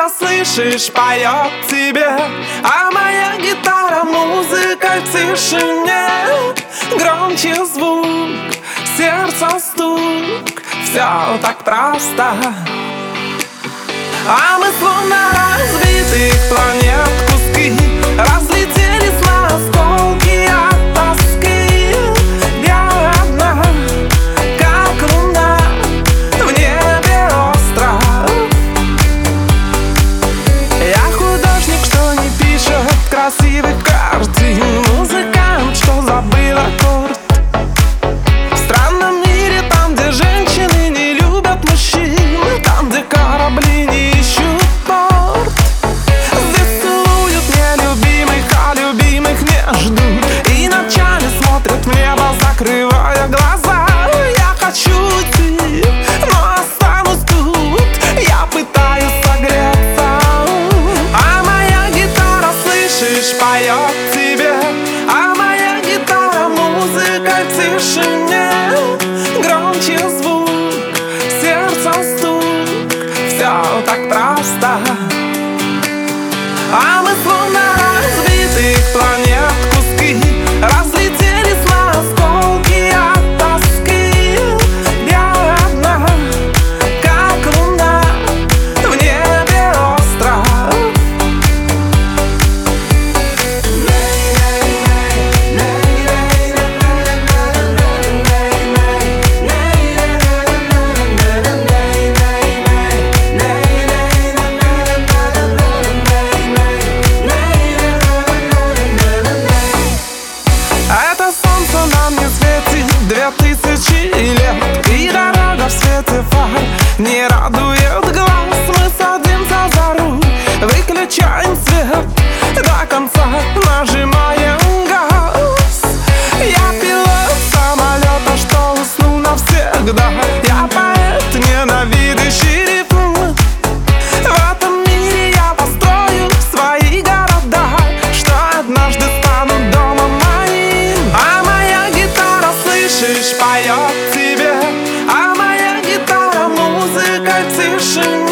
гитара, слышишь, поет тебе, а моя гитара музыка в тишине. Громче звук, сердце стук, все так просто. А мы словно разбитых планет куски разлетелись на осколки от тоски. Я одна, как луна в небе остров. Я художник, что не пишет красивых картин, музыкант, что забыл аккорд. В странном мире, там, где женщины не любят мужчин, там, где корабли не ищут порт. Здесь целуют нелюбимых, а любимых не ждут, и ночами смотрят в небо, закрывая глаза. Я хочу уйти, но останусь тут, я пытаюсь согреться. А моя гитара, слышишь, поет тебе, а моя гитара музыка в тишине. Громче звук, сердце стук, все так просто. А мы словно разбитых планет куски разлетелись на осколки от тоски. Я одна, как луна в небе остров. Это солнце нам не светит 2000 лет, и дорога в свете фар не радует глаз. Мы садимся за руль, выключаем свет, до конца нажимаем газ. Я пилот самолета, что уснул навсегда. Я поэт, ненавидящий ритм. В этом мире я построю свои города, что однажды станут домом моим. А моя гитара, слышишь, поет тебе, а моя гитара музыка в тишине.